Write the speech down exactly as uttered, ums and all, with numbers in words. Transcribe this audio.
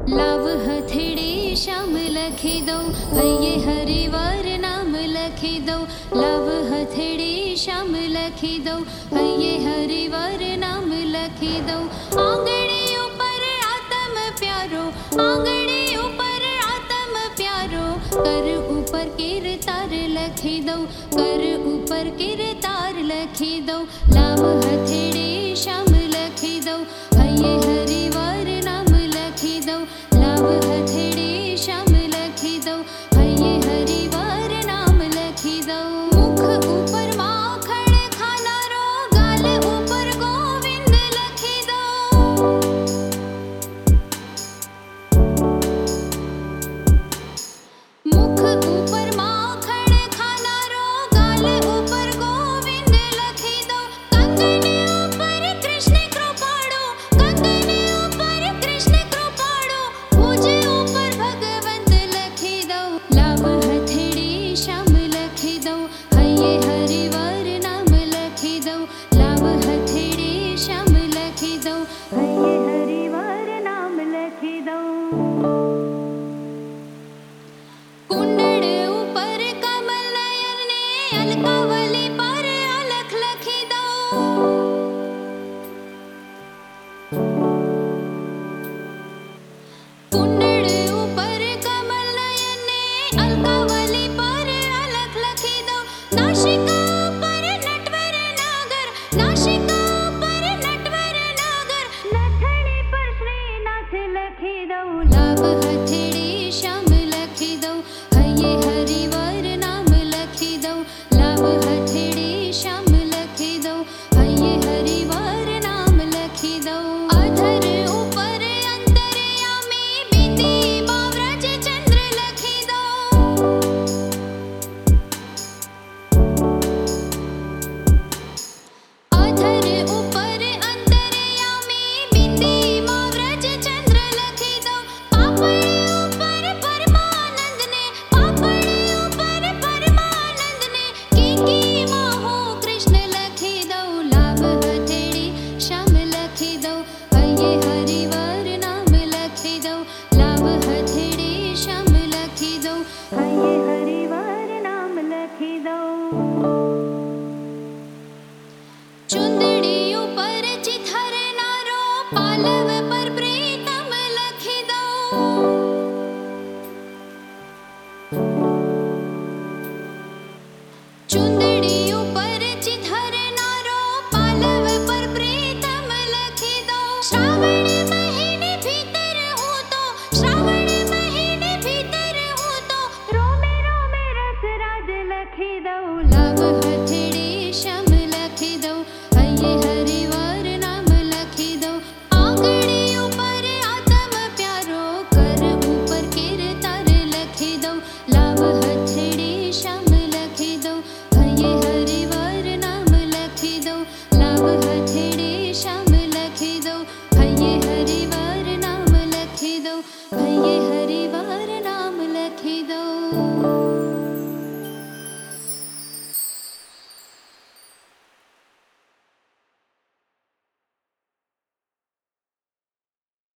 लाव हथेड़ी श्याम लखी दो, हये हरिवार नाम लखी दो। लाव हथेड़ी श्याम लखी दो, हये हरिवार नाम लखी दो। आंगणे ऊपर आतम प्यारो, आंगणे ऊपर आतम प्यारो। कर ऊपर कीरतार लखी दो, कर ऊपर कीरतार लखी दो। लाव हथेड़ी श्याम लखी दो, हये हरिवार नाम लखी दो। लाव हथेड़ी श्याम लखी दो, हये हरिवार नाम लखी दो। मुख ऊपर माखण खानारो, गाल ऊपर गोविंद लखी दो। मुख ऊपर माखण खानारो, गाल ऊपर गोविंद लखी दो। कंगने ऊपर कृष्ण कृपाड़ो, कंगने ऊपर कृष्ण कृपाड़ो। भुज ऊपर भगवंत लखी दो। लाव हथेड़ी श्याम लखी दो, हये हरिवार नाम लखी दो। लाव हथेड़ी श्याम लखी दो, हये हरिवार नाम लखी दो। कुंडળ ઉપર કમલ નયન ને અલકાવલી પર અલખ લખી દો। कुंडળ ઉપર કમલ નયન ને અલકાવલી પર અલખ લખી દો। નાસિકા ઉપર નટવર નાગર, નાસિકા ઉપર નટવર નાગર। નથણી પર શ્રીનાથ લખી દો। લાવ